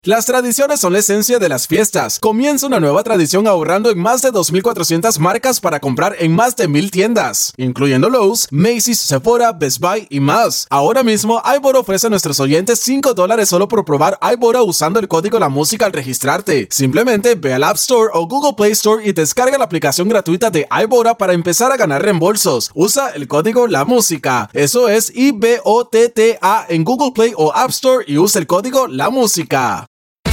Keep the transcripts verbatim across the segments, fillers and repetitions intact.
Las tradiciones son la esencia de las fiestas. Comienza una nueva tradición ahorrando en más de dos mil cuatrocientas marcas para comprar en más de mil tiendas, incluyendo Lowe's, Macy's, Sephora, Best Buy y más. Ahora mismo, iBora ofrece a nuestros oyentes cinco dólares solo por probar iBora usando el código La Música al registrarte. Simplemente ve al App Store o Google Play Store y descarga la aplicación gratuita de iBora para empezar a ganar reembolsos. Usa el código La Música. Eso es I B O T T A en Google Play o App Store y usa el código La Música.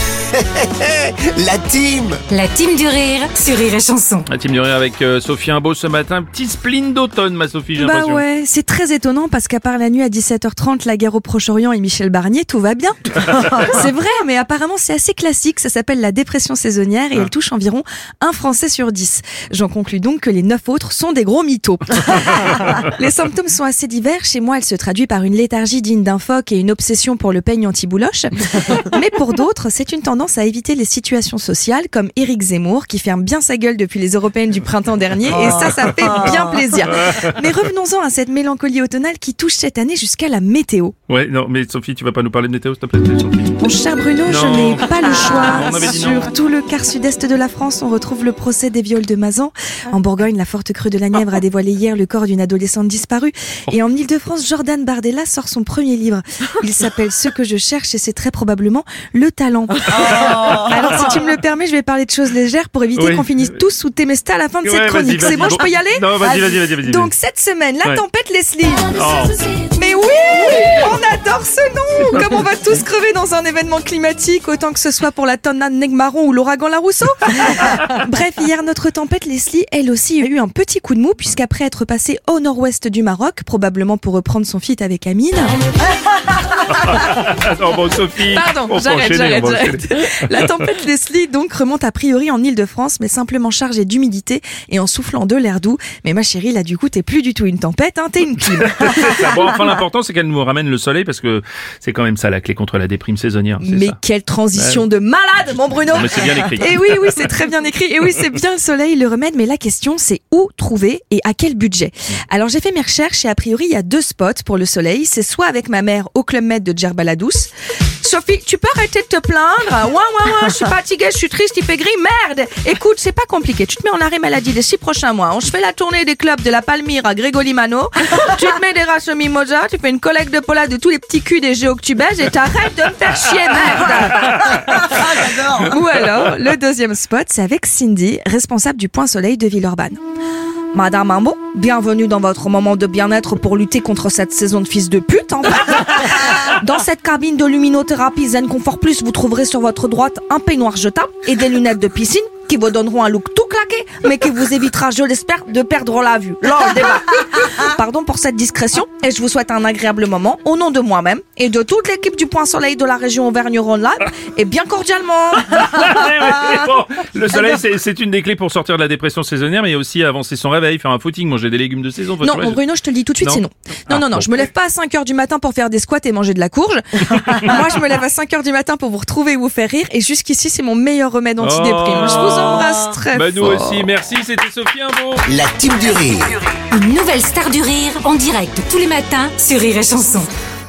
La team La team du rire sur Rire et Chanson. La team du rire avec euh, Sophie Imbeau ce matin. Petit spleen d'automne, ma Sophie, j'ai Bah l'impression. ouais, c'est très étonnant parce qu'à part la nuit à dix-sept heures trente, la guerre au Proche-Orient et Michel Barnier, tout va bien. C'est vrai, mais apparemment c'est assez classique. Ça s'appelle la dépression saisonnière et elle touche environ un Français sur dix. J'en conclus donc que les neuf autres sont des gros mythos. Les symptômes sont assez divers. Chez moi, elle se traduit par une léthargie digne d'un phoque et une obsession pour le peigne anti-bouloche. Mais pour d'autres, c'est une tendance à éviter les situations sociales, comme Éric Zemmour qui ferme bien sa gueule depuis les européennes du printemps dernier, et ça, ça fait bien plaisir. Mais revenons-en à cette mélancolie automnale qui touche cette année jusqu'à la météo. Ouais, non, mais Sophie, tu vas pas nous parler de météo, s'il te plaît, Sophie. Mon cher Bruno, Non. je n'ai pas le choix. On avait dit non. Sur tout le quart sud-est de la France, on retrouve le procès des viols de Mazan. En Bourgogne, la forte crue de la Nièvre a dévoilé hier le corps d'une adolescente disparue. Et en Île-de-France, Jordan Bardella sort son premier livre. Il s'appelle Ce que je cherche et c'est très probablement le talent. Alors, si tu me le permets, je vais parler de choses légères pour éviter Oui. qu'on finisse tous sous Temesta à la fin de Ouais, cette vas-y, chronique. vas-y, C'est bon, bon. je peux y aller? Non, vas-y, vas-y, vas-y, vas-y. Donc, cette semaine, la Ouais. tempête Leslie. Oh. Mais oui, on adore ce nom. Comme on va tous crever dans un événement climatique, autant que ce soit pour la tornade Negmaron ou l'ouragan Larousseau. Bref, hier, notre tempête Leslie, elle aussi, a eu un petit coup de mou, puisqu'après être passée au nord-ouest du Maroc, probablement pour reprendre son feat avec Amine. Attends, bon, Sophie. Pardon, on peut j'arrête, enchaîner, j'arrête, on va j'arrête. enchaîner. La tempête Leslie, donc, remonte a priori en Île-de-France, mais simplement chargée d'humidité et en soufflant de l'air doux. Mais ma chérie, là, du coup, t'es plus du tout une tempête, hein, t'es une clim. Bon, enfin, l'important, c'est qu'elle nous ramène le soleil parce que c'est quand même ça la clé contre la déprime saisonnière. C'est Mais ça. quelle transition de malade, mon Bruno! Non, mais c'est bien écrit. Et oui, oui, c'est très bien écrit. Et oui, c'est bien le soleil, le remède. Mais la question, c'est où trouver et à quel budget? Alors, j'ai fait mes recherches et a priori, il y a deux spots pour le soleil. C'est soit avec ma mère au Club Med de Djerbaladous. Sophie, tu peux arrêter de te plaindre? Ouais, ouais, ouais, je suis fatiguée, je suis triste, il fait gris. Merde! Écoute, c'est pas compliqué. Tu te mets en arrêt maladie les six prochains mois. On se fait la tournée des clubs de la Palmyre à Grégolimano. Tu te mets des races au mimosa, tu fais une collecte de pola de tous les petits culs des géos que tu baises et t'arrêtes de me faire chier, merde! Ou alors, le deuxième spot, c'est avec Cindy, responsable du Point Soleil de Villeurbanne. Madame Imbeau, bienvenue dans votre moment de bien-être pour lutter contre cette saison de fils de pute, en fait. Dans cette cabine de luminothérapie Zen Confort Plus, vous trouverez sur votre droite un peignoir jetable et des lunettes de piscine qui vous donneront un look tout claqué, mais qui vous évitera, je l'espère, de perdre la vue. Là, on débat. Pardon pour cette discrétion, et je vous souhaite un agréable moment, au nom de moi-même et de toute l'équipe du Point Soleil de la région Auvergne-Rhône-Alpes, et bien cordialement. Bon, le soleil, c'est, c'est une des clés pour sortir de la dépression saisonnière, mais il y a aussi avancer son réveil, faire un footing, manger des légumes de saison. Non, Ouais, mon Bruno, je te le dis tout de suite, Non. c'est non. Non, Ah, non, non, bon. je me lève pas à cinq heures du matin pour faire des squats et manger de la courge. Moi, je me lève à cinq heures du matin pour vous retrouver et vous faire rire, et jusqu'ici, c'est mon meilleur remède anti-déprime. Je vous embrasse très Bah, nous fort. aussi, merci, c'était Sophie Imbeau. La team du rire Une nouvelle star du rire en direct tous les matins sur Rire et Chanson.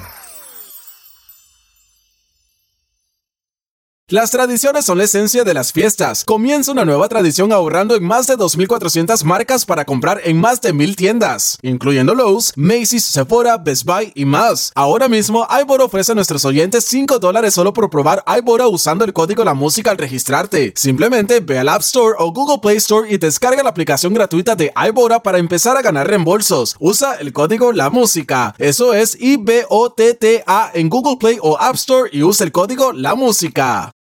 Las tradiciones son la esencia de las fiestas. Comienza una nueva tradición ahorrando en más de dos mil cuatrocientas marcas para comprar en más de mil tiendas, incluyendo Lowe's, Macy's, Sephora, Best Buy y más. Ahora mismo, iBora ofrece a nuestros oyentes cinco dólares solo por probar iBora usando el código La Música al registrarte. Simplemente ve al App Store o Google Play Store y descarga la aplicación gratuita de iBora para empezar a ganar reembolsos. Usa el código La Música. Eso es I B O T T A en Google Play o App Store y usa el código La Música.